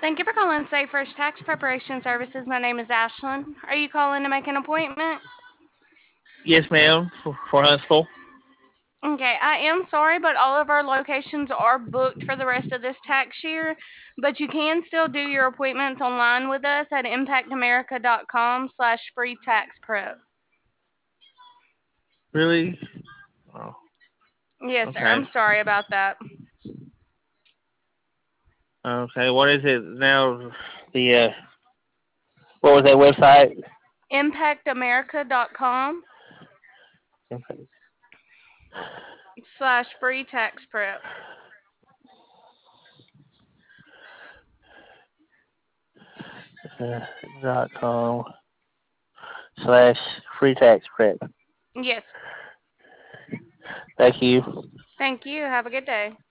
Thank you for calling Safe First Tax Preparation Services. My name is Ashlyn. Are you calling to make an appointment? Yes, ma'am, for Huntsville. Okay, I am sorry, but all of our locations are booked for the rest of this tax year. But you can still do your appointments online with us at impactamerica.com/free tax prep. Really? Oh, Yes, sir. I'm okay. sorry about that. Okay, what is it now? The what was that website? Impactamerica.com/free tax prep. .com slash free tax prep. Yes. Thank you. Thank you. Have a good day.